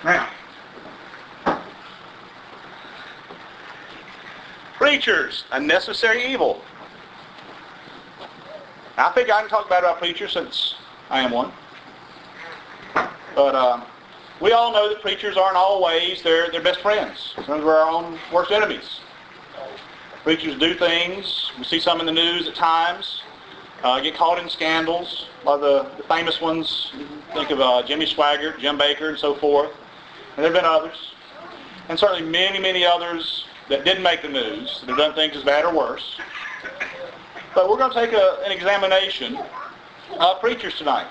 Now, preachers, a necessary evil. Now, I think I can talk bad about preachers since I am one. But we all know that preachers aren't always their best friends. Sometimes we're our own worst enemies. Preachers do things. We see some in the news at times. Get caught in scandals. A lot of the famous ones, think of Jimmy Swaggart, Jim Bakker, and so forth. And there have been others. And certainly many, many others that didn't make the news, that have done things as bad or worse. But we're going to take an examination of preachers tonight.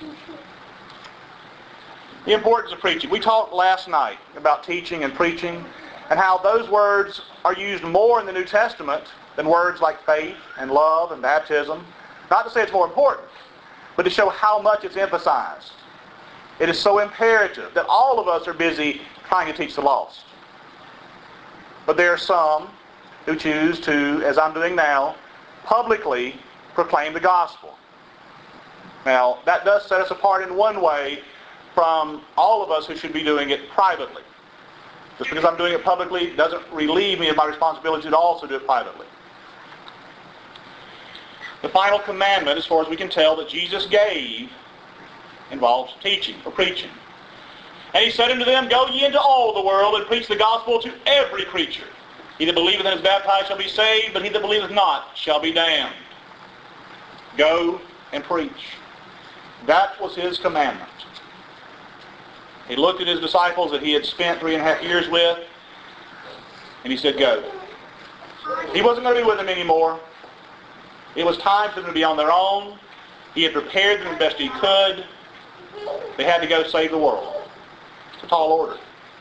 The importance of preaching. We talked last night about teaching and preaching and how those words are used more in the New Testament than words like faith and love and baptism. Not to say it's more important, but to show how much it's emphasized. It is so imperative that all of us are busy trying to teach the lost. But there are some who choose to, as I'm doing now, publicly proclaim the gospel. Now, that does set us apart in one way from all of us who should be doing it privately. Just because I'm doing it publicly doesn't relieve me of my responsibility to also do it privately. The final commandment, as far as we can tell, that Jesus gave involves teaching or preaching. And he said unto them, Go ye into all the world and preach the gospel to every creature. He that believeth and is baptized shall be saved, but he that believeth not shall be damned. Go and preach. That was his commandment. He looked at his disciples that he had spent 3.5 years with, and he said, Go. He wasn't going to be with them anymore. It was time for them to be on their own. He had prepared them the best he could. They had to go save the world. It's a tall order.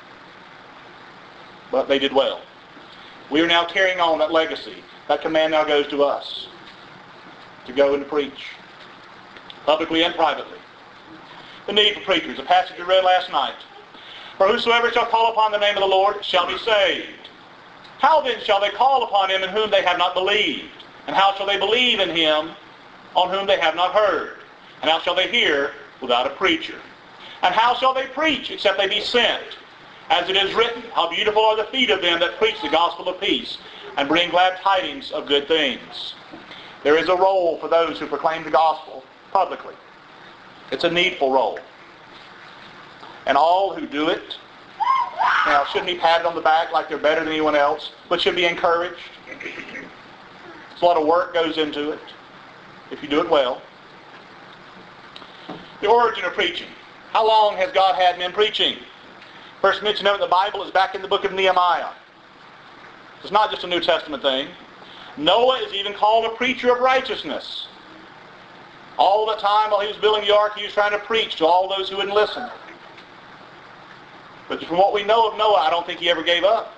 But they did well. We are now carrying on that legacy. That command now goes to us. To go and to preach. Publicly and privately. The need for preachers. A passage we read last night. For whosoever shall call upon the name of the Lord shall be saved. How then shall they call upon him in whom they have not believed? And how shall they believe in him on whom they have not heard? And how shall they hear without a preacher? And how shall they preach except they be sent? As it is written, How beautiful are the feet of them that preach the gospel of peace, and bring glad tidings of good things. There is a role for those who proclaim the gospel publicly. It's a needful role. And all who do it, now, shouldn't be patted on the back like they're better than anyone else, but should be encouraged. A lot of work goes into it, if you do it well. The origin of preaching. How long has God had men preaching? First mention of it in the Bible is back in the book of Nehemiah. It's not just a New Testament thing. Noah is even called a preacher of righteousness. All the time while he was building the ark, he was trying to preach to all those who wouldn't listen. But from what we know of Noah, I don't think he ever gave up.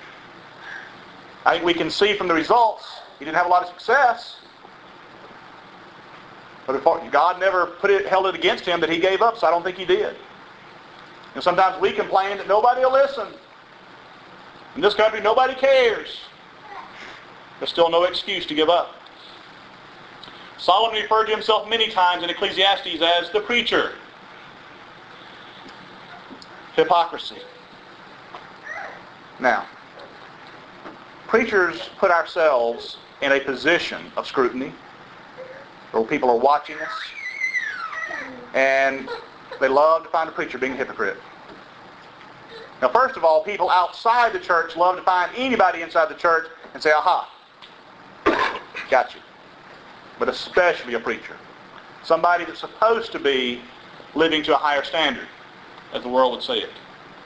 I think we can see from the results, he didn't have a lot of success. But God never held it against him that he gave up, so I don't think he did. And sometimes we complain that nobody will listen. In this country, nobody cares. There's still no excuse to give up. Solomon referred to himself many times in Ecclesiastes as the preacher. Hypocrisy. Now, preachers put ourselves in a position of scrutiny where people are watching us, and they love to find a preacher being a hypocrite. Now, first of all, people outside the church love to find anybody inside the church and say, Aha, got you. But especially a preacher. Somebody that's supposed to be living to a higher standard, as the world would say it.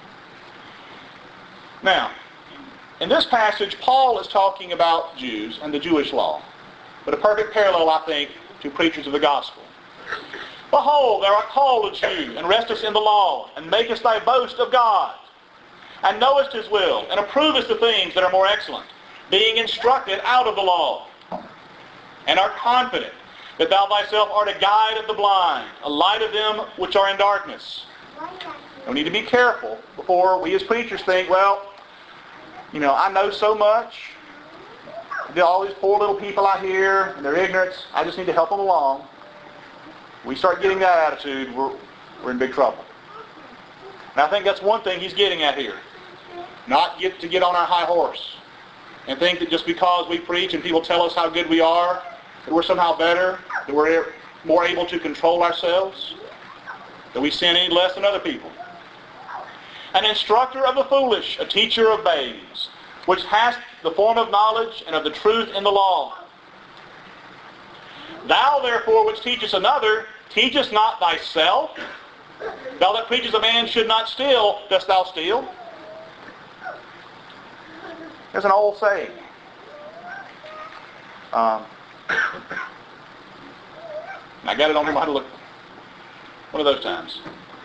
Now, in this passage, Paul is talking about Jews and the Jewish law. But a perfect parallel, I think, to preachers of the gospel. Behold, thou art called a Jew, and restest in the law, and makest thy boast of God, and knowest his will, and approvest the things that are more excellent, being instructed out of the law, and art confident that thou thyself art a guide of the blind, a light of them which are in darkness. We need to be careful before we as preachers think, well, I know so much. All these poor little people out here, and their ignorance, I just need to help them along. We start getting that attitude, we're in big trouble. And I think that's one thing he's getting at here. Not to get on our high horse and think that just because we preach and people tell us how good we are, that we're somehow better, that we're more able to control ourselves, that we sin any less than other people. An instructor of the foolish, a teacher of babes, which hast the form of knowledge and of the truth in the law. Thou therefore which teachest another, teachest not thyself? Thou that preachest a man should not steal, dost thou steal? There's an old saying. I got it on here. I had to look. One of those times.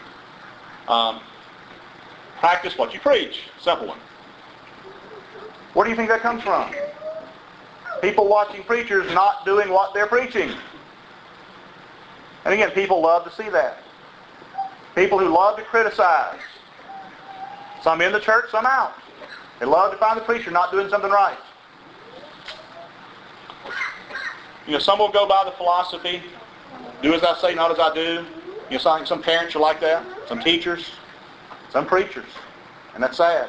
Practice what you preach. Simple one. Where do you think that comes from? People watching preachers not doing what they're preaching. And again, people love to see that. People who love to criticize. Some in the church, some out. They love to find the preacher not doing something right. Some will go by the philosophy, do as I say, not as I do. Some parents are like that. Some teachers. Some preachers. And that's sad.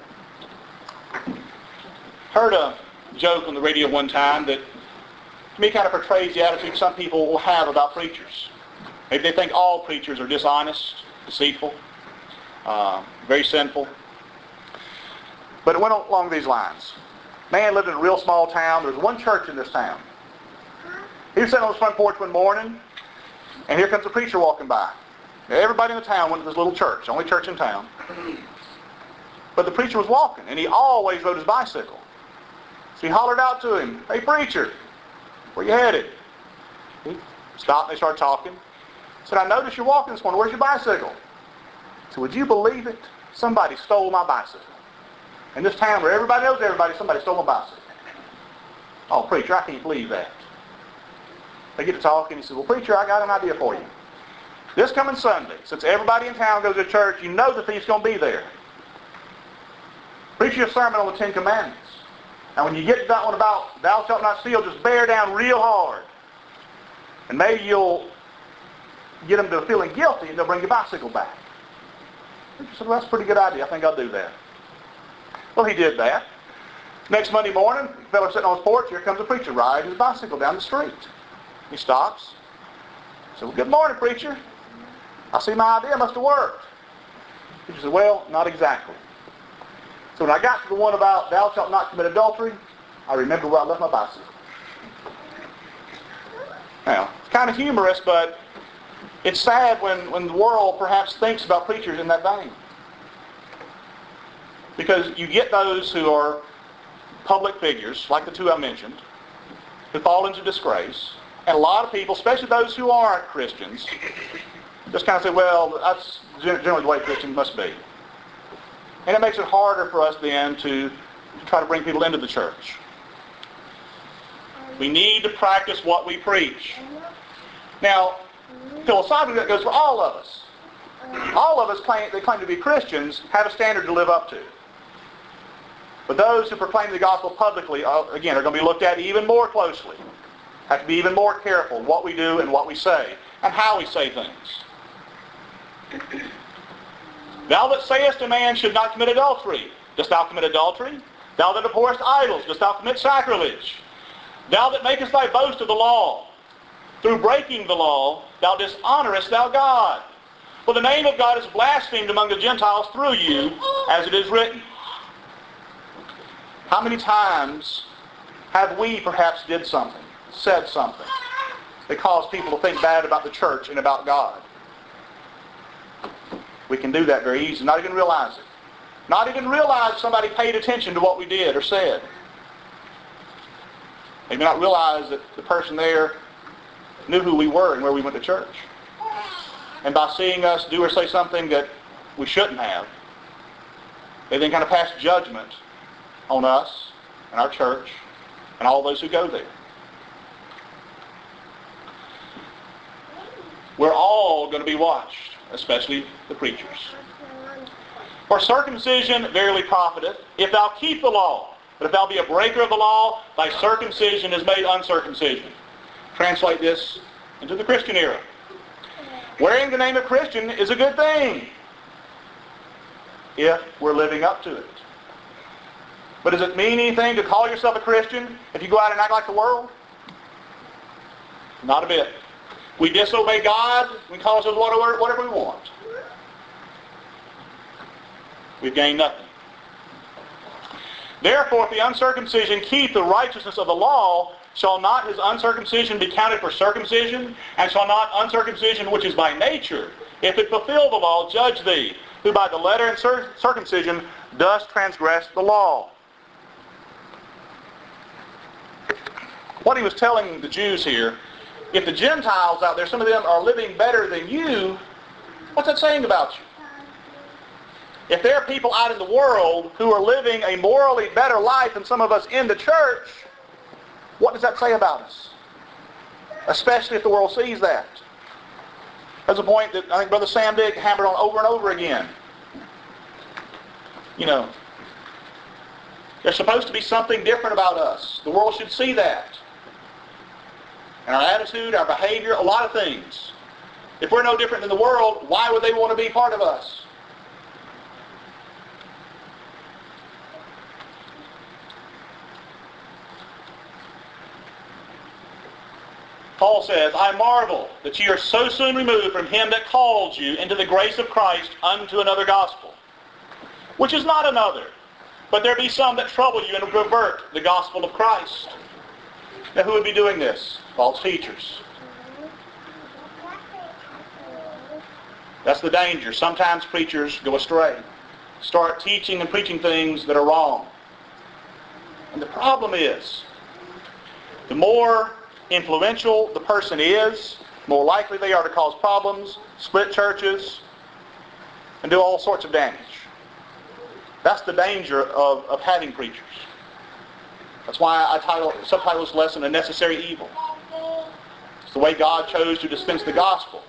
Heard a joke on the radio one time that to me kind of portrays the attitude some people will have about preachers. Maybe they think all preachers are dishonest, deceitful, very sinful. But it went along these lines. Man lived in a real small town. There was one church in this town. He was sitting on his front porch one morning, and here comes a preacher walking by. Now, everybody in the town went to this little church, the only church in town. But the preacher was walking, and he always rode his bicycle. So he hollered out to him, "Hey, preacher, where you headed?" He stopped, and they started talking. He said, "I noticed you're walking this morning. Where's your bicycle?" He said, "Would you believe it? Somebody stole my bicycle. In this town where everybody knows everybody, somebody stole my bicycle." "Oh, preacher, I can't believe that." They get to talking. He said, "Well, preacher, I got an idea for you. This coming Sunday, since everybody in town goes to church, you know the thief's going to be there. Preach you a sermon on the Ten Commandments. And when you get to that one about thou shalt not steal, just bear down real hard. And maybe you'll get them to feeling guilty and they'll bring your bicycle back." The preacher said, "Well, that's a pretty good idea. I think I'll do that." Well, he did that. Next Monday morning, the fellow sitting on his porch, here comes the preacher riding his bicycle down the street. He stops. He said, "Well, good morning, preacher. I see my idea must have worked." He said, "Well, not exactly. So when I got to the one about thou shalt not commit adultery, I remembered where I left my bicycle." Now, it's kind of humorous, but it's sad when the world perhaps thinks about preachers in that vein. Because you get those who are public figures, like the two I mentioned, who fall into disgrace. And a lot of people, especially those who aren't Christians, just kind of say, "Well, that's generally the way Christians must be." And it makes it harder for us then to try to bring people into the church. We need to practice what we preach. Now, philosophically, that goes for all of us. All of us claim to be Christians have a standard to live up to. But those who proclaim the gospel publicly, again, are going to be looked at even more closely. Have to be even more careful what we do and what we say, and how we say things. Thou that sayest a man should not commit adultery, dost thou commit adultery? Thou that abhorrest idols, dost thou commit sacrilege? Thou that makest thy boast of the law, through breaking the law, thou dishonorest thou God. For the name of God is blasphemed among the Gentiles through you, as it is written. How many times have we perhaps did something, said something, that caused people to think bad about the church and about God? We can do that very easily, not even realize it. Not even realize somebody paid attention to what we did or said. They may not realize that the person there knew who we were and where we went to church. And by seeing us do or say something that we shouldn't have, they then kind of pass judgment on us and our church and all those who go there. We're all going to be watched, especially the preachers. For circumcision verily profiteth, if thou keep the law. But if thou be a breaker of the law, thy circumcision is made uncircumcision. Translate this into the Christian era. Wearing the name of Christian is a good thing. if we're living up to it. But does it mean anything to call yourself a Christian if you go out and act like the world? Not a bit. We disobey God, we call ourselves whatever we want. We've gained nothing. Therefore, if the uncircumcision keep the righteousness of the law, shall not his uncircumcision be counted for circumcision? And shall not uncircumcision which is by nature, if it fulfill the law, judge thee, who by the letter and circumcision does transgress the law? What he was telling the Jews here, if the Gentiles out there, some of them are living better than you, what's that saying about you? If there are people out in the world who are living a morally better life than some of us in the church, what does that say about us? Especially if the world sees that. That's a point that I think Brother Sam Dick hammered on over and over again. You know, there's supposed to be something different about us. The world should see that. And our attitude, our behavior, a lot of things. If we're no different than the world, why would they want to be part of us? Paul says, I marvel that ye are so soon removed from him that called you into the grace of Christ unto another gospel, which is not another, but there be some that trouble you and pervert the gospel of Christ. Now who would be doing this? False teachers. That's the danger. Sometimes preachers go astray. Start teaching and preaching things that are wrong. And the problem is, the more influential the person is, the more likely they are to cause problems, split churches, and do all sorts of damage. That's the danger of having preachers. That's why I subtitle this lesson, A Necessary Evil. It's the way God chose to dispense the gospel.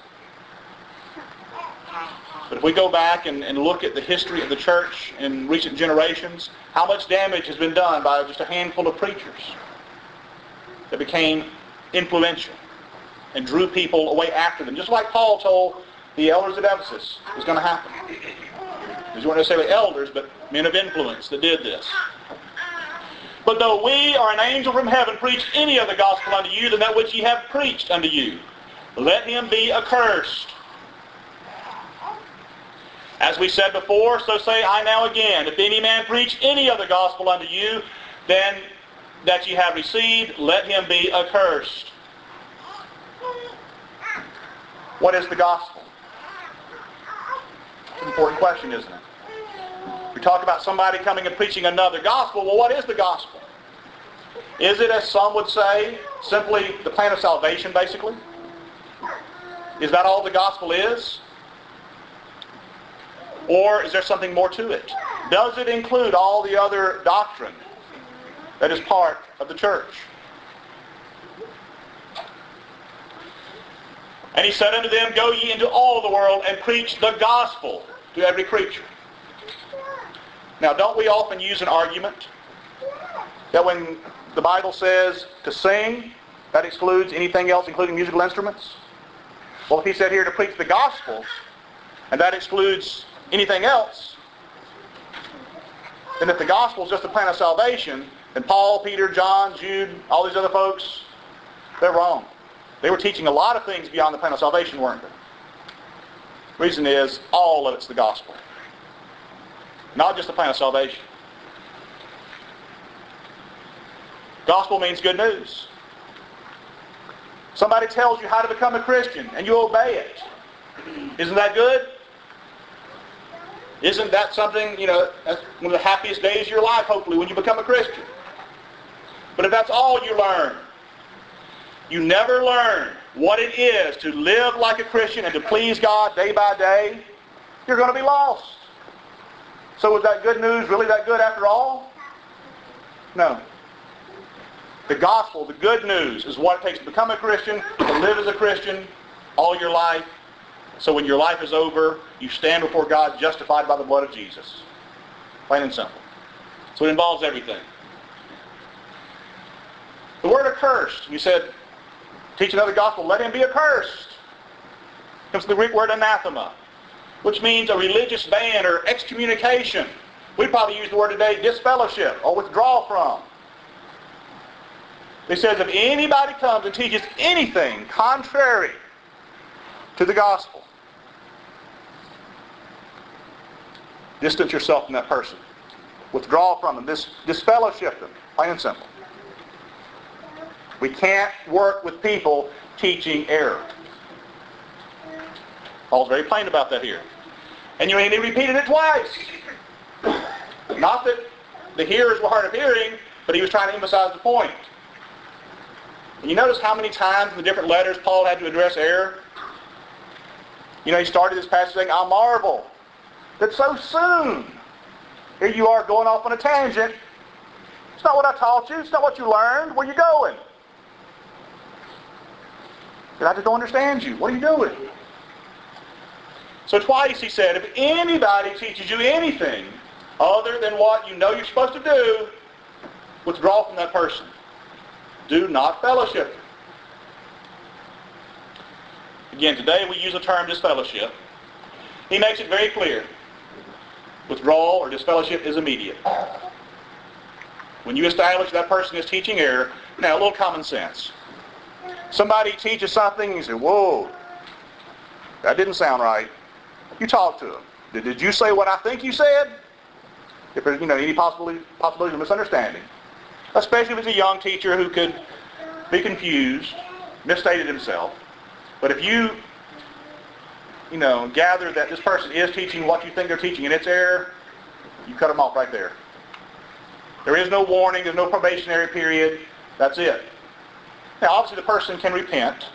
But if we go back and look at the history of the church in recent generations, how much damage has been done by just a handful of preachers that became influential and drew people away after them. Just like Paul told the elders at Ephesus was going to happen. These weren't necessarily elders, but men of influence that did this. But though we or an angel from heaven preach any other gospel unto you than that which ye have preached unto you, let him be accursed. As we said before, so say I now again, if any man preach any other gospel unto you than that ye have received, let him be accursed. What is the gospel? It's an important question, isn't it? We talk about somebody coming and preaching another gospel. Well, what is the gospel? Is it, as some would say, simply the plan of salvation, basically? Is that all the gospel is? Or is there something more to it? Does it include all the other doctrine that is part of the church? And he said unto them, go ye into all the world and preach the gospel to every creature. Now, don't we often use an argument that when the Bible says to sing, that excludes anything else, including musical instruments? Well, if he said here to preach the gospel, and that excludes anything else, then if the gospel is just the plan of salvation, then Paul, Peter, John, Jude, all these other folks, they're wrong. They were teaching a lot of things beyond the plan of salvation, weren't they? The reason is, all of it's the gospel. Not just the plan of salvation. Gospel means good news. Somebody tells you how to become a Christian and you obey it. Isn't that good? Isn't that something, that's one of the happiest days of your life, hopefully, when you become a Christian? But if that's all you learn, you never learn what it is to live like a Christian and to please God day by day, you're going to be lost. So was that good news really that good after all? No. The gospel, the good news, is what it takes to become a Christian, to live as a Christian all your life. So when your life is over, you stand before God justified by the blood of Jesus. Plain and simple. So it involves everything. The word accursed, we said, teach another gospel, let him be accursed. Comes from the Greek word anathema. which means a religious ban or excommunication. We'd probably use the word today, disfellowship, or withdraw from. It says if anybody comes and teaches anything contrary to the gospel, distance yourself from that person. Withdraw from them. Disfellowship them. Plain and simple. We can't work with people teaching error. Paul's very plain about that here. And he repeated it twice. Not that the hearers were hard of hearing, but he was trying to emphasize the point. And you notice how many times in the different letters Paul had to address error? He started this passage saying, I marvel that so soon, here you are going off on a tangent. It's not what I taught you. It's not what you learned. Where are you going? I just don't understand you. What are you doing? So twice he said, if anybody teaches you anything other than what you know you're supposed to do, withdraw from that person. Do not fellowship. Again, today we use the term disfellowship. He makes it very clear. Withdrawal or disfellowship is immediate. When you establish that person is teaching error, now a little common sense. Somebody teaches something and you say, whoa, that didn't sound right. You talk to them. Did you say what I think you said? If there's any possibility of misunderstanding. Especially if it's a young teacher who could be confused, misstated himself. But if you gather that this person is teaching what you think they're teaching and it's error, you cut them off right there. There is no warning, there's no probationary period. That's it. Now, obviously the person can repent.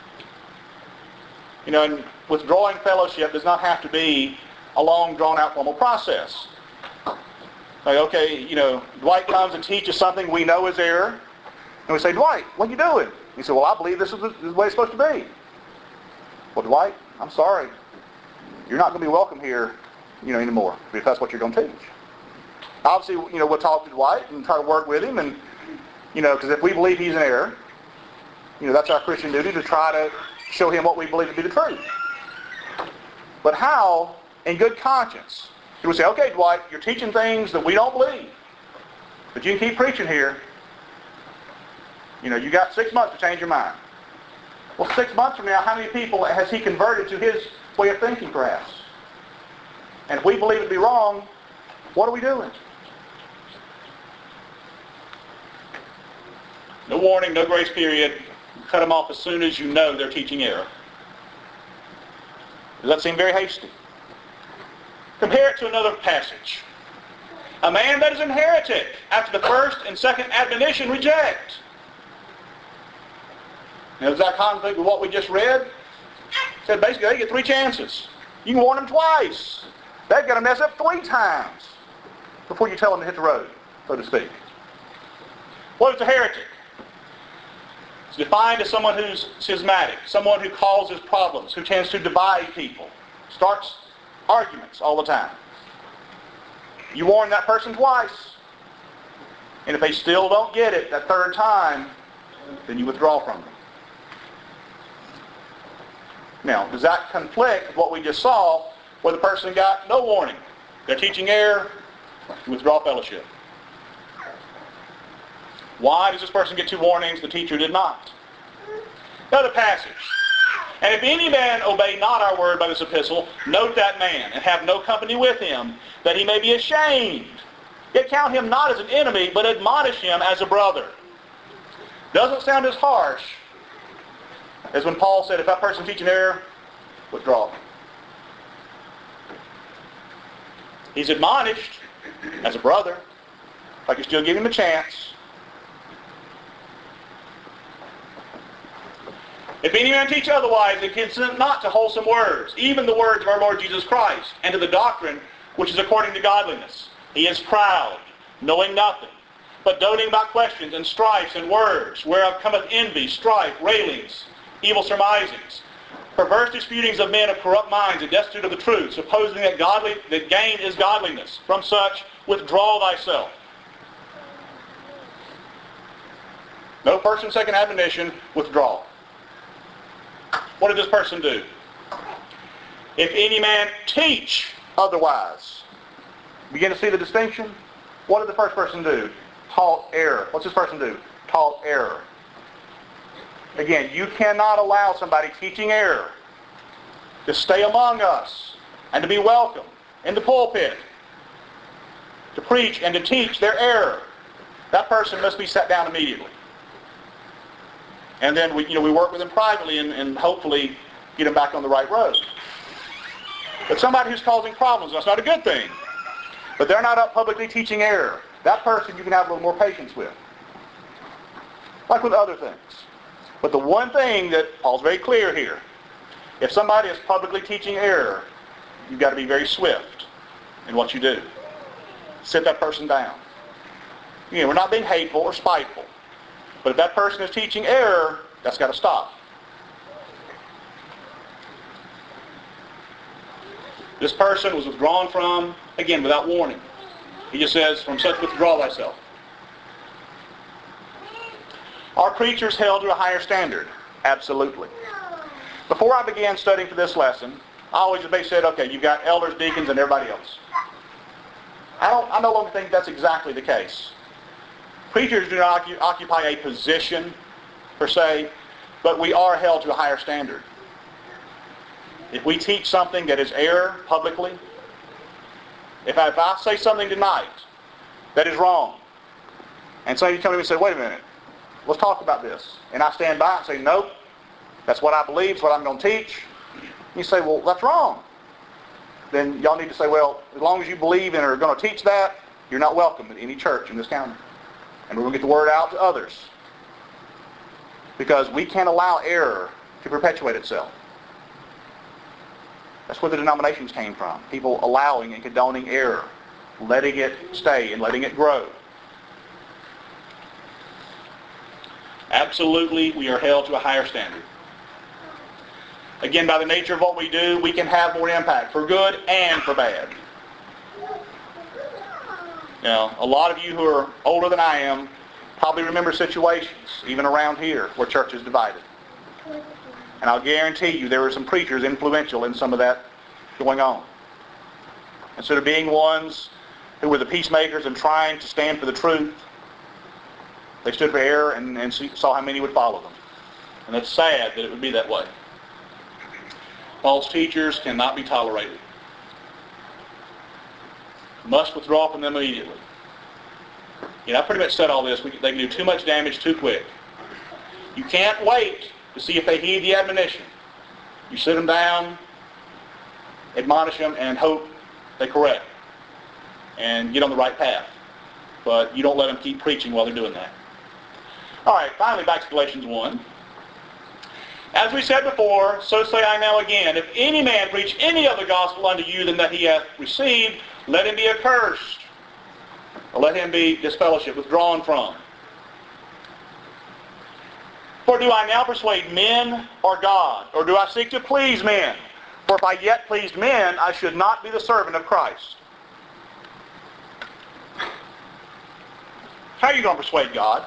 And withdrawing fellowship does not have to be a long, drawn-out formal process. Like, okay, Dwight comes and teaches something we know is error. And we say, Dwight, what are you doing? He said, well, I believe this is the way it's supposed to be. Well, Dwight, I'm sorry. You're not going to be welcome here, anymore, if that's what you're going to teach. Obviously, we'll talk to Dwight and try to work with him, and, because if we believe he's in error, that's our Christian duty to try to show him what we believe to be the truth. But how, in good conscience, do we say, okay, Dwight, you're teaching things that we don't believe, but you can keep preaching here. You got 6 months to change your mind. Well, 6 months from now, how many people has he converted to his way of thinking, perhaps? And if we believe it to be wrong, what are we doing? No warning, no grace period. Cut them off as soon as you know they're teaching error. Does that seem very hasty? Compare it to another passage. A man that is an heretic, after the first and second admonition, reject. Now, does that conflict with what we just read? It said basically they get 3 chances. You can warn them twice. They've got to mess up 3 times before you tell them to hit the road, so to speak. What is a heretic? It's defined as someone who's schismatic, someone who causes problems, who tends to divide people, starts arguments all the time. You warn that person twice, and if they still don't get it that 3rd time, then you withdraw from them. Now, does that conflict with what we just saw, where the person got no warning? They're teaching error, withdraw fellowship. Why does this person get 2 warnings? The teacher did not. Another passage. And if any man obey not our word by this epistle, note that man, and have no company with him, that he may be ashamed. Yet count him not as an enemy, but admonish him as a brother. Doesn't sound as harsh as when Paul said, if that person teaching error, withdraw. He's admonished as a brother, like you're still giving him a chance. If any man teach otherwise, and consent not to wholesome words, even the words of our Lord Jesus Christ, and to the doctrine which is according to godliness, he is proud, knowing nothing, but doting about questions and strifes and words, whereof cometh envy, strife, railings, evil surmisings, perverse disputings of men of corrupt minds and destitute of the truth, supposing that gain is godliness. From such withdraw thyself. No first and second admonition, withdraw. What did this person do? If any man teach otherwise. Begin to see the distinction? What did the first person do? Taught error. What's this person do? Taught error. Again, you cannot allow somebody teaching error to stay among us and to be welcome in the pulpit, to preach and to teach their error. That person must be set down immediately. And then we work with them privately and hopefully get them back on the right road. But somebody who's causing problems, that's not a good thing. But they're not up publicly teaching error. That person you can have a little more patience with. Like with other things. But the one thing that Paul's very clear here, if somebody is publicly teaching error, you've got to be very swift in what you do. Sit that person down. We're not being hateful or spiteful. But if that person is teaching error, that's got to stop. This person was withdrawn from, again, without warning. He just says, from such withdraw thyself. Are preachers held to a higher standard? Absolutely. Before I began studying for this lesson, I always said, okay, you've got elders, deacons, and everybody else. I no longer think that's exactly the case. Preachers do not occupy a position, per se, but we are held to a higher standard. If we teach something that is error publicly, if I say something tonight that is wrong, and somebody come to me and say, wait a minute, let's talk about this. And I stand by and say, nope, that's what I believe, it's what I'm going to teach. And you say, well, that's wrong. Then y'all need to say, well, as long as you believe and are going to teach that, you're not welcome at any church in this county. And we're going to get the word out to others. Because we can't allow error to perpetuate itself. That's where the denominations came from. People allowing and condoning error, letting it stay and letting it grow. Absolutely, we are held to a higher standard. Again, by the nature of what we do, we can have more impact, for good and for bad. Now, a lot of you who are older than I am probably remember situations, even around here, where churches divided. And I'll guarantee you there were some preachers influential in some of that going on. Instead of being ones who were the peacemakers and trying to stand for the truth, they stood for error and saw how many would follow them. And it's sad that it would be that way. False teachers cannot be tolerated. Must withdraw from them immediately. I pretty much said all this. They can do too much damage too quick. You can't wait to see if they heed the admonition. You sit them down, admonish them, and hope they correct and get on the right path. But you don't let them keep preaching while they're doing that. All right, finally back to Galatians 1. As we said before, so say I now again, if any man preach any other gospel unto you than that he hath received, let him be accursed. Or let him be disfellowship, withdrawn from. For do I now persuade men or God? Or do I seek to please men? For if I yet pleased men, I should not be the servant of Christ. How are you going to persuade God?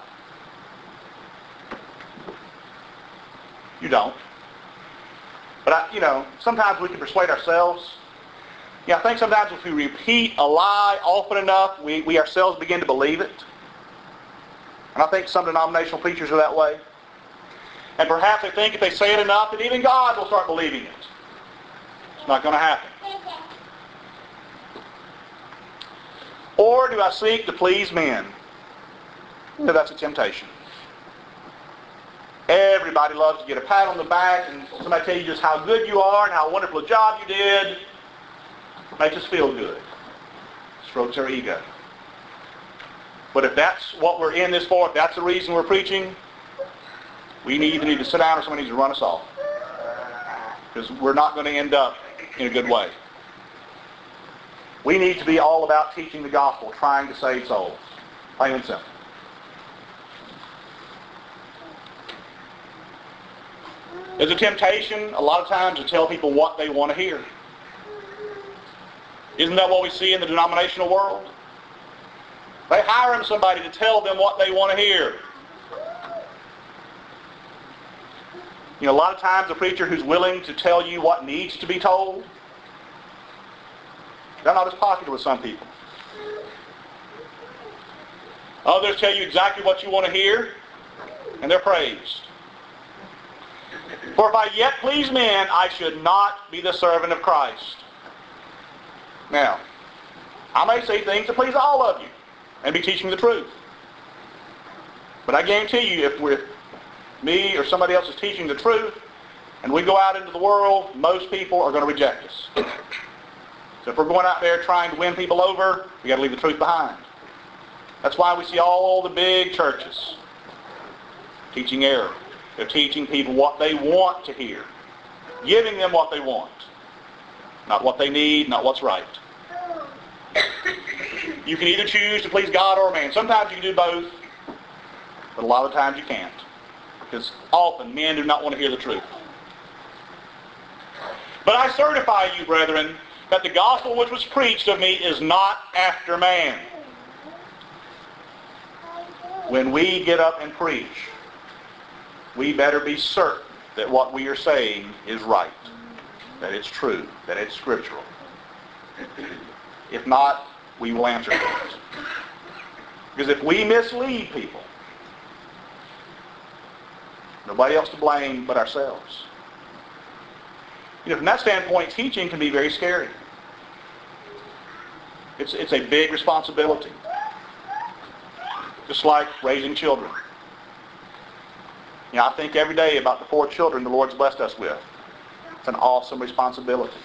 You don't. But, sometimes we can persuade ourselves. I think sometimes if we repeat a lie often enough, we ourselves begin to believe it. And I think some denominational preachers are that way. And perhaps they think if they say it enough that even God will start believing it. It's not going to happen. Or do I seek to please men? That's a temptation. Everybody loves to get a pat on the back and somebody tell you just how good you are and how wonderful a job you did. Makes us feel good. Strokes our ego. But if that's what we're in this for, if that's the reason we're preaching, we either need to sit down or somebody needs to run us off. Because we're not going to end up in a good way. We need to be all about teaching the gospel, trying to save souls. Plain and simple. There's a temptation a lot of times to tell people what they want to hear. Isn't that what we see in the denominational world? They hire somebody to tell them what they want to hear. A lot of times a preacher who's willing to tell you what needs to be told They're not as popular with some people. Others tell you exactly what you want to hear, and they're praised. For if I yet please men, I should not be the servant of Christ. Now, I may say things to please all of you and be teaching the truth. But I guarantee you, if me or somebody else is teaching the truth, and we go out into the world, most people are going to reject us. So if we're going out there trying to win people over, we've got to leave the truth behind. That's why we see all the big churches teaching error. They're teaching people what they want to hear, giving them what they want, not what they need, not what's right. You can either choose to please God or man. Sometimes you can do both, but a lot of times you can't, because often men do not want to hear the truth. But I certify you, brethren, that the gospel which was preached of me is not after man. When we get up and preach, we better be certain that what we are saying is right, that it's true, that it's scriptural. If not, we will answer for it. Because if we mislead people, nobody else to blame but ourselves. From that standpoint, teaching can be very scary. It's a big responsibility. Just like raising children. I think every day about the 4 children the Lord's blessed us with. It's an awesome responsibility.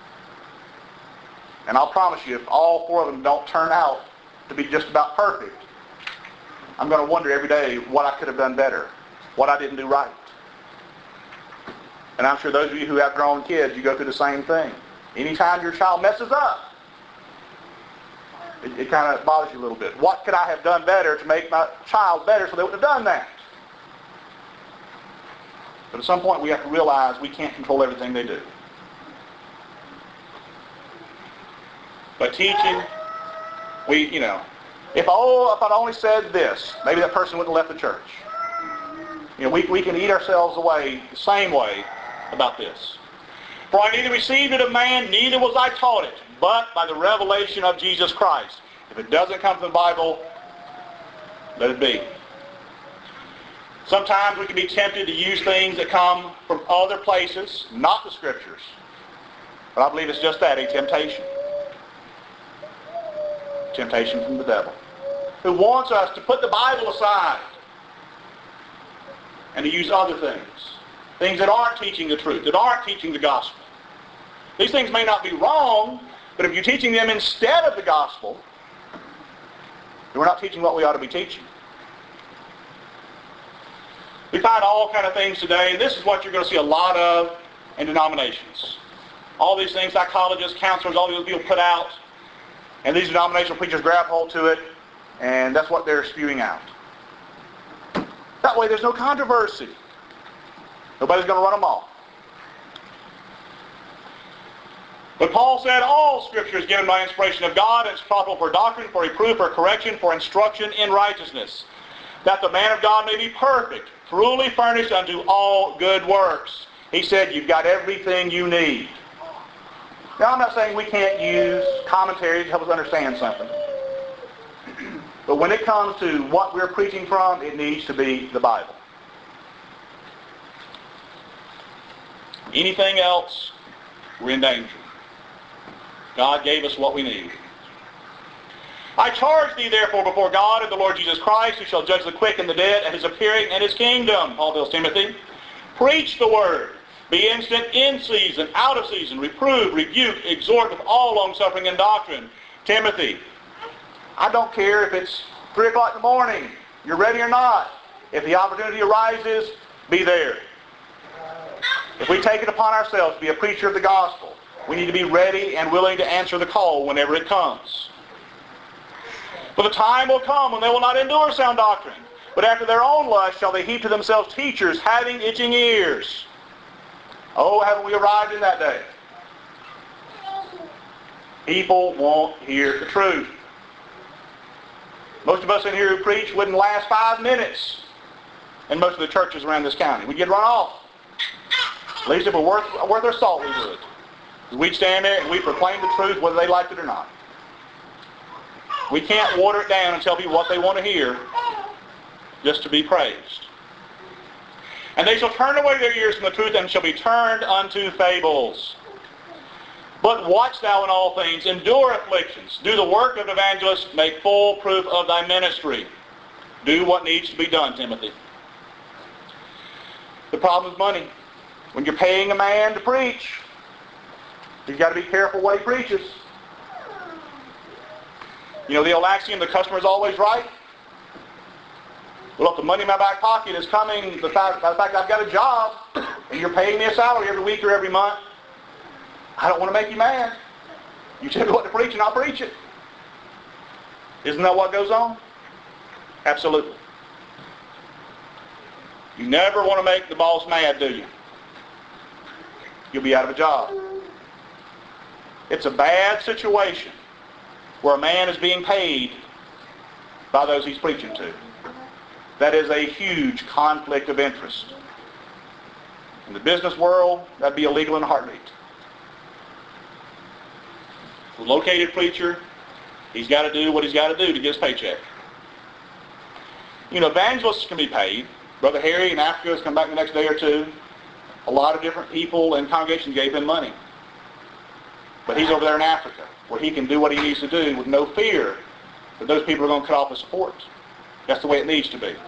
And I'll promise you, if all 4 of them don't turn out to be just about perfect, I'm going to wonder every day what I could have done better, what I didn't do right. And I'm sure those of you who have grown kids, you go through the same thing. Anytime your child messes up, it kind of bothers you a little bit. What could I have done better to make my child better so they wouldn't have done that? But at some point we have to realize we can't control everything they do. By teaching, if I'd only said this, maybe that person wouldn't have left the church. We can eat ourselves away the same way about this. For I neither received it of man, neither was I taught it, but by the revelation of Jesus Christ. If it doesn't come from the Bible, let it be. Sometimes we can be tempted to use things that come from other places, not the Scriptures. But I believe it's just that, a temptation. Temptation from the devil, who wants us to put the Bible aside and to use other things. Things that aren't teaching the truth, that aren't teaching the gospel. These things may not be wrong, but if you're teaching them instead of the gospel, then we're not teaching what we ought to be teaching. We find all kind of things today, and this is what you're going to see a lot of in denominations. All these things, psychologists, counselors, all these people put out, and these denominational preachers grab hold to it, and that's what they're spewing out. That way there's no controversy. Nobody's going to run them off. But Paul said, all Scripture is given by inspiration of God, and it's profitable for doctrine, for reproof, for correction, for instruction in righteousness, that the man of God may be perfect, truly furnished unto all good works. He said, you've got everything you need. Now, I'm not saying we can't use commentaries to help us understand something. But when it comes to what we're preaching from, it needs to be the Bible. Anything else, we're in danger. God gave us what we need. I charge thee therefore before God and the Lord Jesus Christ, who shall judge the quick and the dead at his appearing and his kingdom, Paul tells Timothy. Preach the word. Be instant in season, out of season. Reprove, rebuke, exhort with all longsuffering and doctrine. Timothy, I don't care if it's 3 o'clock in the morning, you're ready or not. If the opportunity arises, be there. If we take it upon ourselves to be a preacher of the gospel, we need to be ready and willing to answer the call whenever it comes. For the time will come when they will not endure sound doctrine, but after their own lust shall they heap to themselves teachers having itching ears. Oh, haven't we arrived in that day? People won't hear the truth. Most of us in here who preach wouldn't last 5 minutes in most of the churches around this county. We'd get run off. At least if we're worth our salt, we would. We stand there and we proclaim the truth whether they like it or not. We can't water it down and tell people what they want to hear just to be praised. And they shall turn away their ears from the truth and shall be turned unto fables. But watch thou in all things, endure afflictions, do the work of evangelists, make full proof of thy ministry. Do what needs to be done, Timothy. The problem is money. When you're paying a man to preach, he's got to be careful what he preaches. You know the old axiom, the customer's always right? Well, if the money in my back pocket is coming by the fact I've got a job and you're paying me a salary every week or every month, I don't want to make you mad. You tell me what to preach and I'll preach it. Isn't that what goes on? Absolutely. You never want to make the boss mad, do you? You'll be out of a job. It's a bad situation where a man is being paid by those he's preaching to. That is a huge conflict of interest. In the business world, that'd be illegal in a heartbeat. The located preacher, he's got to do what he's got to do to get his paycheck. You know, evangelists can be paid. Brother Harry in Africa has come back the next day or two. A lot of different people and congregations gave him money. But he's over there in Africa, where he can do what he needs to do with no fear that those people are going to cut off his support. That's the way it needs to be.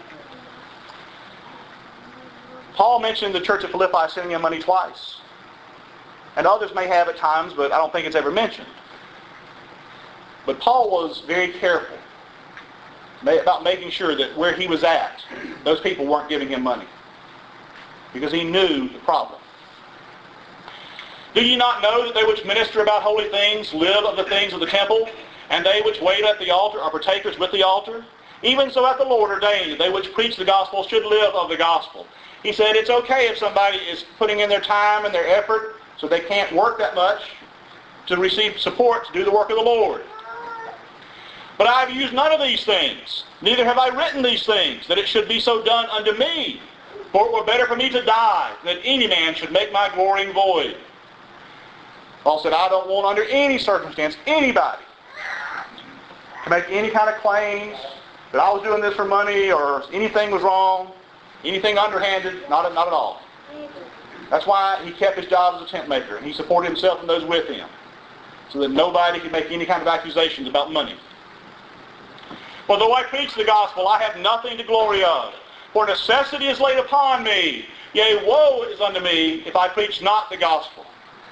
Paul mentioned the church at Philippi sending him money twice. And others may have at times, but I don't think it's ever mentioned. But Paul was very careful about making sure that where he was at, those people weren't giving him money. Because he knew the problem. Do you not know that they which minister about holy things live of the things of the temple, and they which wait at the altar are partakers with the altar? Even so hath the Lord ordained that they which preach the gospel should live of the gospel. He said it's okay if somebody is putting in their time and their effort so they can't work that much to receive support to do the work of the Lord. But I have used none of these things, neither have I written these things, that it should be so done unto me. For it were better for me to die, than that any man should make my glorying void. Paul said, I don't want under any circumstance anybody to make any kind of claims that I was doing this for money or anything was wrong, anything underhanded, not at all. That's why he kept his job as a tent maker, and he supported himself and those with him, so that nobody could make any kind of accusations about money. For though I preach the gospel, I have nothing to glory of. For necessity is laid upon me. Yea, woe is unto me if I preach not the gospel.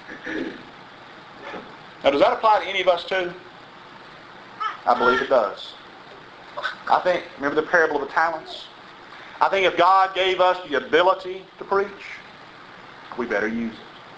Now, does that apply to any of us too? I believe it does. I think, remember the parable of the talents? I think if God gave us the ability to preach, we better use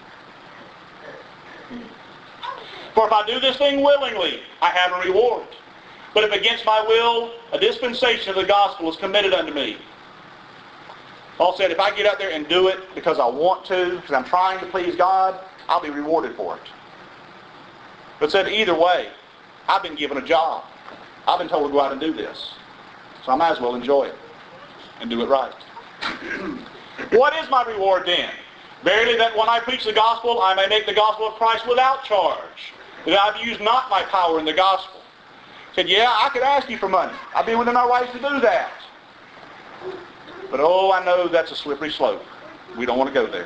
it. For if I do this thing willingly, I have a reward. But if against my will, a dispensation of the gospel is committed unto me. Paul said, if I get out there and do it because I want to, because I'm trying to please God, I'll be rewarded for it. But said either way, I've been given a job. I've been told to go out and do this. So I might as well enjoy it and do it right. What is my reward then? Verily that when I preach the gospel, I may make the gospel of Christ without charge, that I've used not my power in the gospel. Said, yeah, I could ask you for money. I'd be within our rights to do that. But oh, I know that's a slippery slope. We don't want to go there.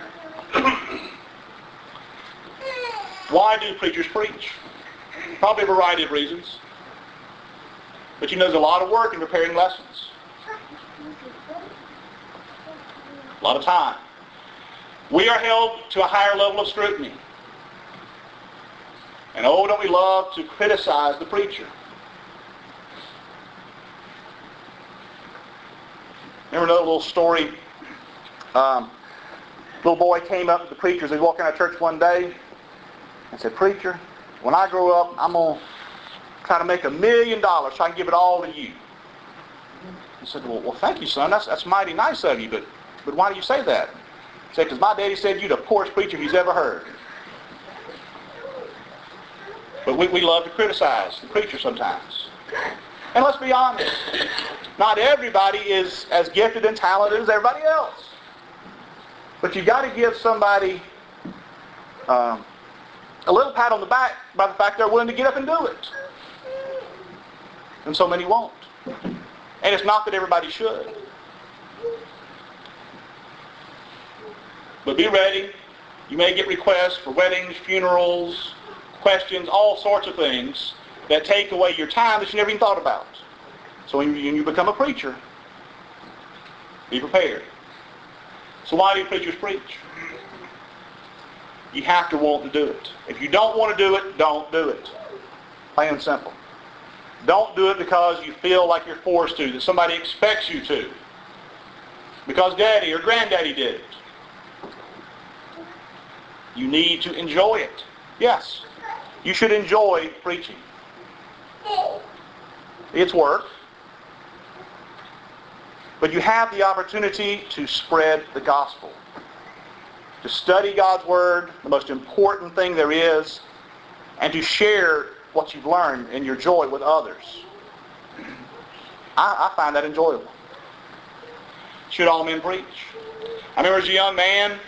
Why do preachers preach? Probably a variety of reasons. But you know, there's a lot of work in preparing lessons. A lot of time. We are held to a higher level of scrutiny. And oh, don't we love to criticize the preacher. Remember another little story? Little boy came up to the preacher as he was walking out of church one day and said, Preacher, when I grow up, I'm going to try to make $1 million so I can give it all to you. He said, well, thank you, son. That's mighty nice of you, but why do you say that? He said, because my daddy said you're the poorest preacher he's ever heard. But we love to criticize the preacher sometimes. And let's be honest, not everybody is as gifted and talented as everybody else. But you've got to give somebody a little pat on the back by the fact they're willing to get up and do it. And so many won't. And it's not that everybody should. But be ready. You may get requests for weddings, funerals, questions, all sorts of things that take away your time that you never even thought about. So when you become a preacher, be prepared. So why do preachers preach? You have to want to do it. If you don't want to do it, don't do it. Plain and simple. Don't do it because you feel like you're forced to, that somebody expects you to. Because daddy or granddaddy did it. You need to enjoy it. Yes, you should enjoy preaching. It's work. But you have the opportunity to spread the gospel. To study God's Word, the most important thing there is, and to share what you've learned and your joy with others. I find that enjoyable. Should all men preach? I remember as a young man,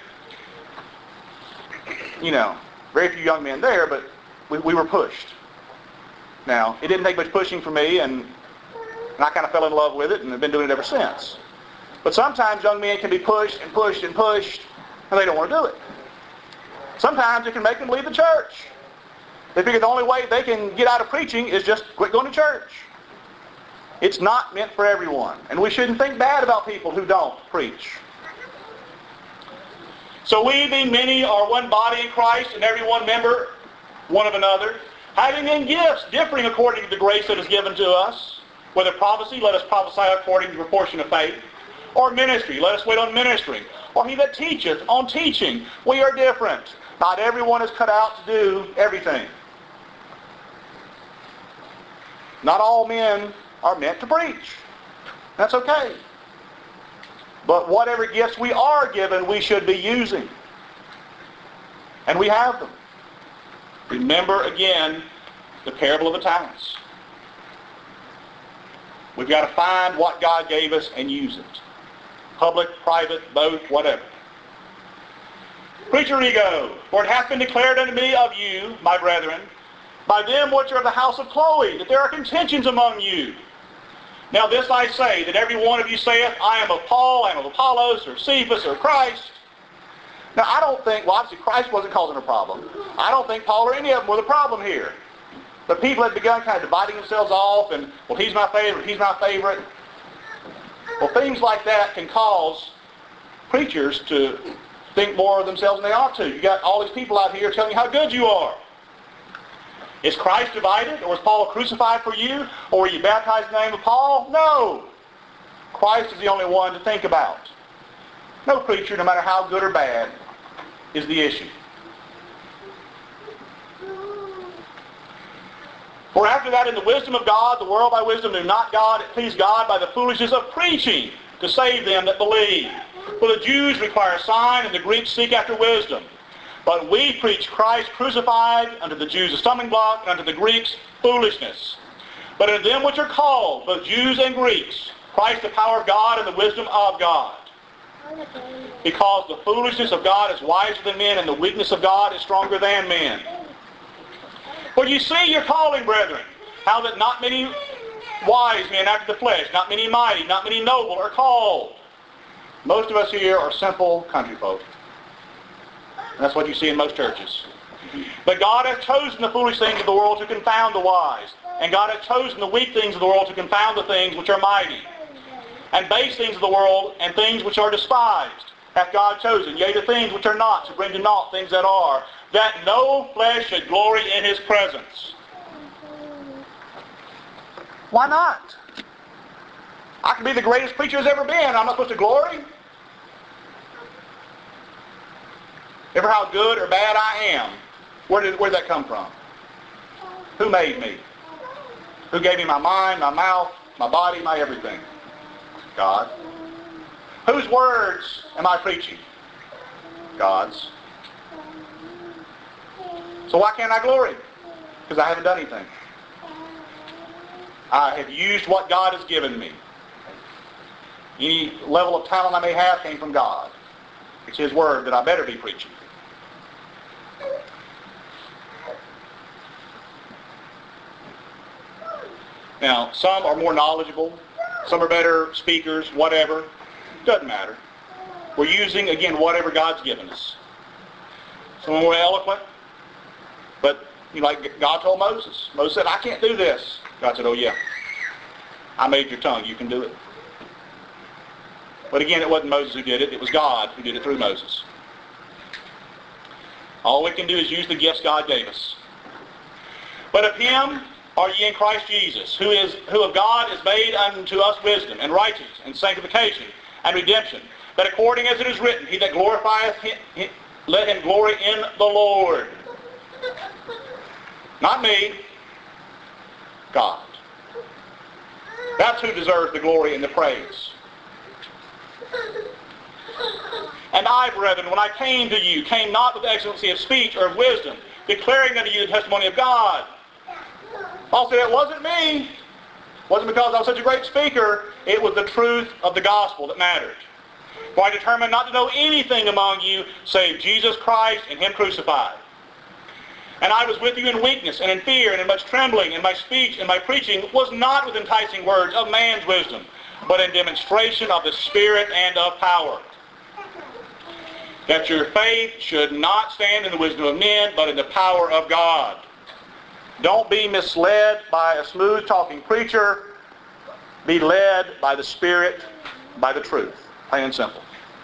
very few young men there, but we were pushed. Now, it didn't take much pushing for me, and I kind of fell in love with it and have been doing it ever since. But sometimes young men can be pushed and pushed and pushed, and they don't want to do it. Sometimes it can make them leave the church. They figure the only way they can get out of preaching is just quit going to church. It's not meant for everyone, and we shouldn't think bad about people who don't preach. So we, being many, are one body in Christ, and every one member one of another, having then gifts differing according to the grace that is given to us. Whether prophecy, let us prophesy according to the proportion of faith. Or ministry, let us wait on ministry. Or he that teacheth, on teaching. We are different. Not everyone is cut out to do everything. Not all men are meant to preach. That's okay. But whatever gifts we are given, we should be using. And we have them. Remember again the parable of the talents. We've got to find what God gave us and use it. Public, private, both, whatever. Preacher ego. For it hath been declared unto me of you, my brethren, by them which are of the house of Chloe, that there are contentions among you. Now this I say, that every one of you saith, I am of Paul, I am of Apollos, or Cephas, or Christ. Now I don't think, obviously Christ wasn't causing a problem. I don't think Paul or any of them were the problem here. But people had begun kind of dividing themselves off, and, well, he's my favorite, he's my favorite. Well, things like that can cause preachers to think more of themselves than they ought to. You got all these people out here telling you how good you are. Is Christ divided? Or was Paul crucified for you? Or were you baptized in the name of Paul? No. Christ is the only one to think about. No preacher, no matter how good or bad, is the issue. For after that, in the wisdom of God, the world by wisdom knew not God. It pleased God by the foolishness of preaching to save them that believe. For the Jews require a sign, and the Greeks seek after wisdom. But we preach Christ crucified, unto the Jews a stumbling block, and unto the Greeks foolishness. But unto them which are called, both Jews and Greeks, Christ the power of God and the wisdom of God. Because the foolishness of God is wiser than men, and the weakness of God is stronger than men. For you see your calling, brethren, how that not many wise men after the flesh, not many mighty, not many noble are called. Most of us here are simple country folk. And that's what you see in most churches. But God hath chosen the foolish things of the world to confound the wise. And God hath chosen the weak things of the world to confound the things which are mighty. And base things of the world and things which are despised hath God chosen, yea, the things which are not, to bring to naught things that are, that no flesh should glory in his presence. Why not? I can be the greatest preacher there's ever been. I'm not supposed to glory. Ever how good or bad I am, where did that come from? Who made me? Who gave me my mind, my mouth, my body, my everything? God. Whose words am I preaching? God's. So why can't I glory? Because I haven't done anything. I have used what God has given me. Any level of talent I may have came from God. It's His Word that I better be preaching. Now, some are more knowledgeable, some are better speakers, whatever. Doesn't matter. We're using, again, whatever God's given us. Some are more eloquent, but like God told Moses. Moses said, I can't do this. God said, oh yeah, I made your tongue. You can do it. But again, it wasn't Moses who did it. It was God who did it through Moses. All we can do is use the gifts God gave us. But of him are ye in Christ Jesus, who of God is made unto us wisdom, and righteousness, and sanctification, and redemption, that according as it is written, he that glorifieth him, let him glory in the Lord. Not me, God. That's who deserves the glory and the praise. And I, brethren, when I came to you, came not with excellency of speech or of wisdom, declaring unto you the testimony of God. Paul said it wasn't me. It wasn't because I was such a great speaker. It was the truth of the gospel that mattered. For I determined not to know anything among you save Jesus Christ and him crucified. And I was with you in weakness and in fear and in much trembling, and my speech and my preaching was not with enticing words of man's wisdom, but in demonstration of the Spirit and of power. That your faith should not stand in the wisdom of men, but in the power of God. Don't be misled by a smooth-talking preacher. Be led by the Spirit, by the truth. Plain and simple.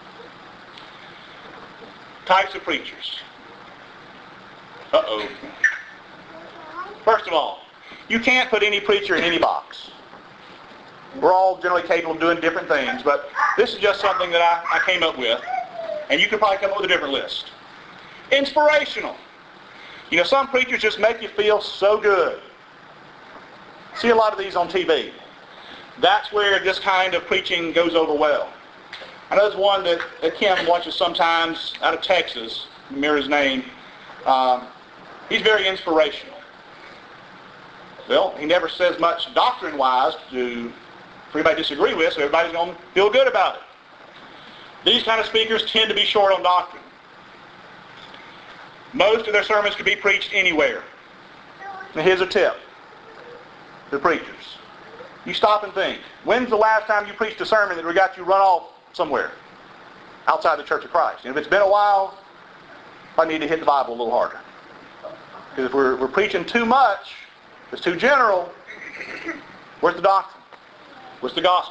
Types of preachers. Uh-oh. First of all, you can't put any preacher in any box. We're all generally capable of doing different things, but this is just something that I came up with, and you could probably come up with a different list. Inspirational. Some preachers just make you feel so good. See a lot of these on TV. That's where this kind of preaching goes over well. I know there's one that Kim watches sometimes out of Texas, mirror his name. He's very inspirational. Well, he never says much doctrine-wise for anybody to disagree with, so everybody's going to feel good about it. These kind of speakers tend to be short on doctrine. Most of their sermons could be preached anywhere. Now here's a tip to preachers. You stop and think. When's the last time you preached a sermon that got you run off somewhere outside the Church of Christ? And if it's been a while, I need to hit the Bible a little harder. Because if we're preaching too much, it's too general, where's the doctrine? Where's the gospel?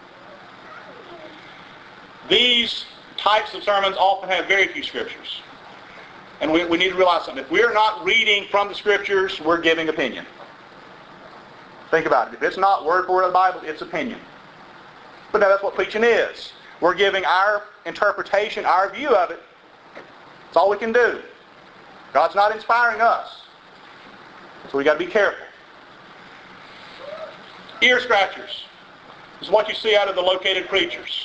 These types of sermons often have very few scriptures. And we need to realize something. If we're not reading from the scriptures, we're giving opinion. Think about it. If it's not word for word of the Bible, it's opinion. But now that's what preaching is. We're giving our interpretation, our view of it. That's all we can do. God's not inspiring us. So we got to be careful. Ear scratchers. This is what you see out of the located preachers.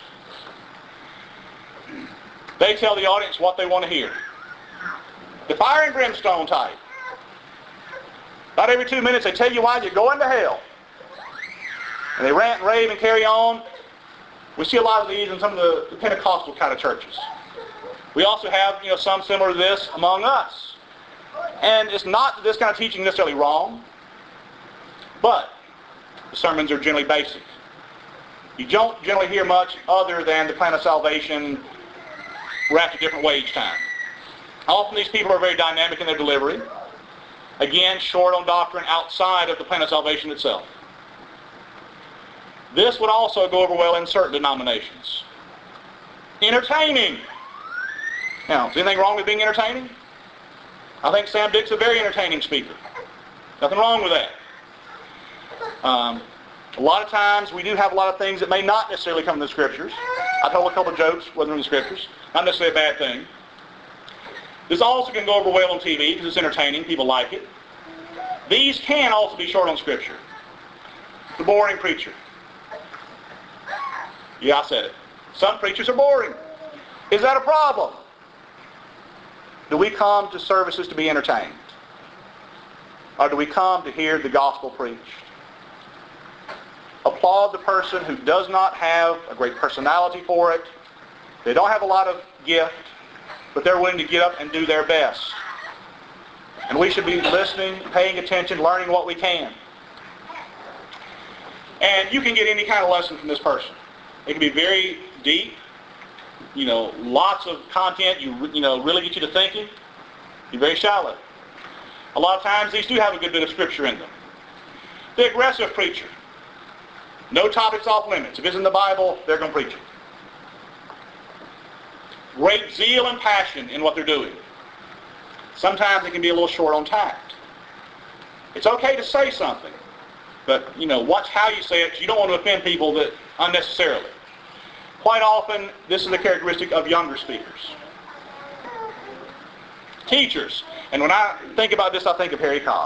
They tell the audience what they want to hear. The fire and brimstone type. About every 2 minutes they tell you why you're going to hell. And they rant and rave and carry on. We see a lot of these in some of the Pentecostal kind of churches. We also have some similar to this among us. And it's not that this kind of teaching is necessarily wrong, but the sermons are generally basic. You don't generally hear much other than the plan of salvation wrapped a different way each time. Often these people are very dynamic in their delivery. Again, short on doctrine outside of the plan of salvation itself. This would also go over well in certain denominations. Entertaining. Now, is anything wrong with being entertaining? I think Sam Dick's a very entertaining speaker. Nothing wrong with that. A lot of times we do have a lot of things that may not necessarily come from the Scriptures. I told a couple of jokes, wasn't in the Scriptures. Not necessarily a bad thing. This also can go over well on TV because it's entertaining. People like it. These can also be short on Scripture. The boring preacher. Yeah, I said it. Some preachers are boring. Is that a problem? Do we come to services to be entertained? Or do we come to hear the gospel preached? Applaud the person who does not have a great personality for it. They don't have a lot of gift, but they're willing to get up and do their best. And we should be listening, paying attention, learning what we can. And you can get any kind of lesson from this person. It can be very deep, lots of content, really get you to thinking. Be very shallow. A lot of times these do have a good bit of Scripture in them. The aggressive preacher. No topics off limits. If it's in the Bible, they're going to preach it. Great zeal and passion in what they're doing. Sometimes it can be a little short on tact. It's okay to say something, but watch how you say it. You don't want to offend people unnecessarily. Quite often, this is a characteristic of younger speakers. Teachers. And when I think about this, I think of Harry Cobb.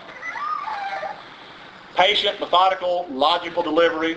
Patient, methodical, logical delivery.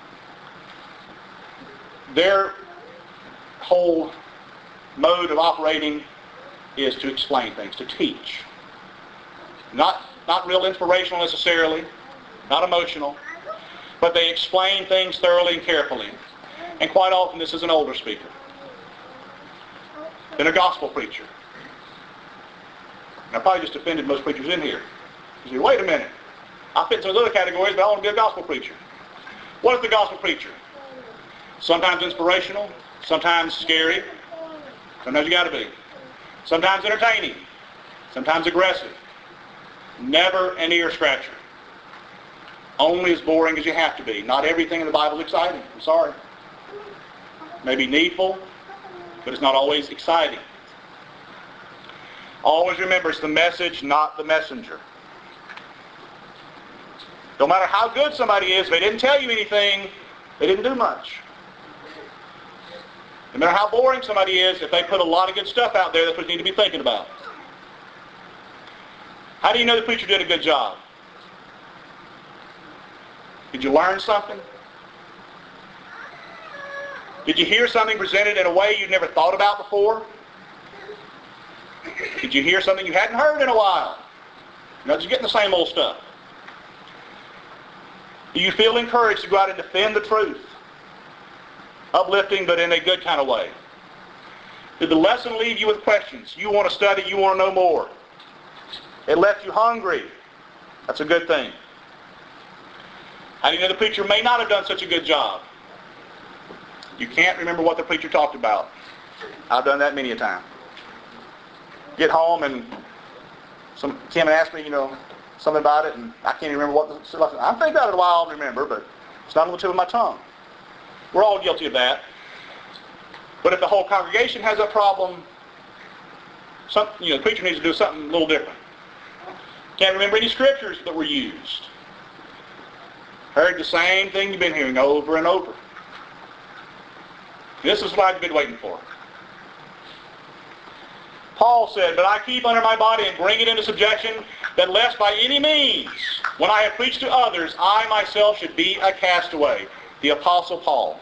Their whole mode of operating is to explain things, to teach. Not real inspirational necessarily, not emotional, but they explain things thoroughly and carefully. And quite often this is an older speaker. Then a gospel preacher. And I probably just offended most preachers in here. You say, wait a minute. I fit in some other categories, but I want to be a gospel preacher. What is the gospel preacher? Sometimes inspirational, sometimes scary, sometimes you got to be. Sometimes entertaining, sometimes aggressive. Never an ear scratcher. Only as boring as you have to be. Not everything in the Bible is exciting. I'm sorry. Maybe needful, but it's not always exciting. Always remember, it's the message, not the messenger. No matter how good somebody is, if they didn't tell you anything, they didn't do much. No matter how boring somebody is, if they put a lot of good stuff out there, that's what you need to be thinking about. How do you know the preacher did a good job? Did you learn something? Did you hear something presented in a way you'd never thought about before? Did you hear something you hadn't heard in a while? You're not just getting the same old stuff. Do you feel encouraged to go out and defend the truth? Uplifting, but in a good kind of way. Did the lesson leave you with questions? You want to study, you want to know more. It left you hungry. That's a good thing. How do you know the preacher may not have done such a good job? You can't remember what the preacher talked about. I've done that many a time. Get home and Kim asked me, something about it, and I can't even remember what the lesson. I'm thinking about it a while, I'll remember, but it's not on the tip of my tongue. We're all guilty of that. But if the whole congregation has a problem, the preacher needs to do something a little different. Can't remember any scriptures that were used. Heard the same thing you've been hearing over and over. This is what I've been waiting for. Paul said, but I keep under my body and bring it into subjection, that lest by any means, when I have preached to others, I myself should be a castaway. The Apostle Paul,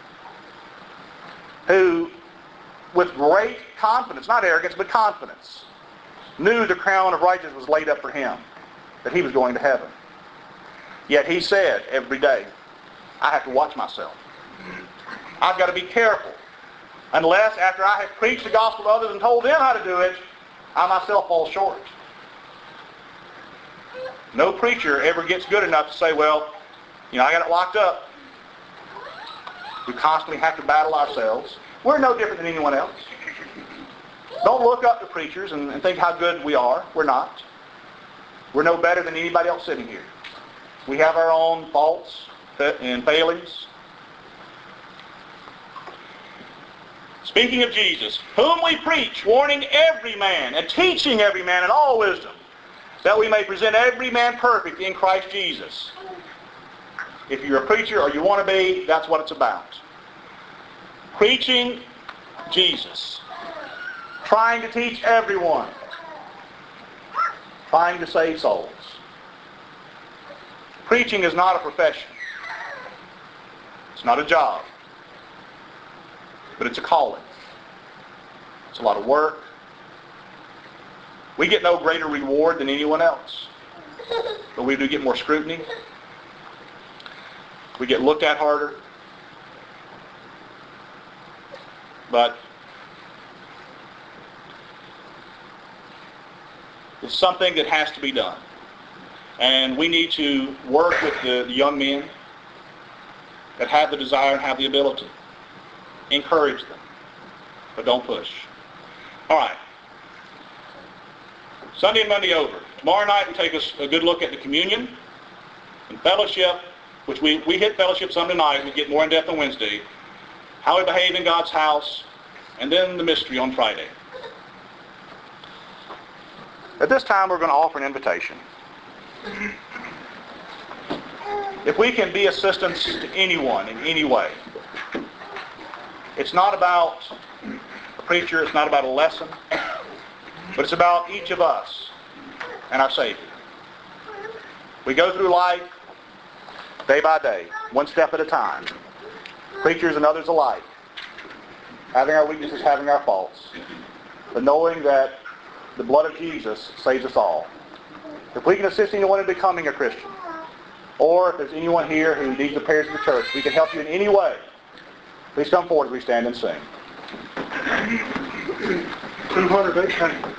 who, with great confidence, not arrogance, but confidence, knew the crown of righteousness was laid up for him, that he was going to heaven. Yet he said every day, I have to watch myself. I've got to be careful. Unless after I have preached the gospel to others and told them how to do it, I myself fall short. No preacher ever gets good enough to say, well, I got it locked up. We constantly have to battle ourselves. We're no different than anyone else. Don't look up to preachers and think how good we are. We're not. We're no better than anybody else sitting here. We have our own faults and failings. Speaking of Jesus, whom we preach, warning every man and teaching every man in all wisdom, that we may present every man perfect in Christ Jesus. If you're a preacher or you want to be, that's what it's about. Preaching Jesus. Trying to teach everyone. Trying to save souls. Preaching is not a profession. It's not a job. But it's a calling. It's a lot of work. We get no greater reward than anyone else. But we do get more scrutiny. We get looked at harder. But it's something that has to be done. And we need to work with the young men that have the desire and have the ability. Encourage them, but don't push. All right. Sunday and Monday over. Tomorrow night we take a good look at the communion and fellowship, which we hit fellowship some tonight. We get more in depth on Wednesday. How we behave in God's house, and then the mystery on Friday. At this time we're going to offer an invitation. If we can be assistance to anyone in any way, it's not about a preacher, it's not about a lesson, but it's about each of us and our Savior. We go through life day by day, one step at a time, preachers and others alike, having our weaknesses, having our faults, but knowing that the blood of Jesus saves us all. If we can assist anyone in becoming a Christian, or if there's anyone here who needs the prayers of the church, we can help you in any way, please come forward as we stand and sing. 218.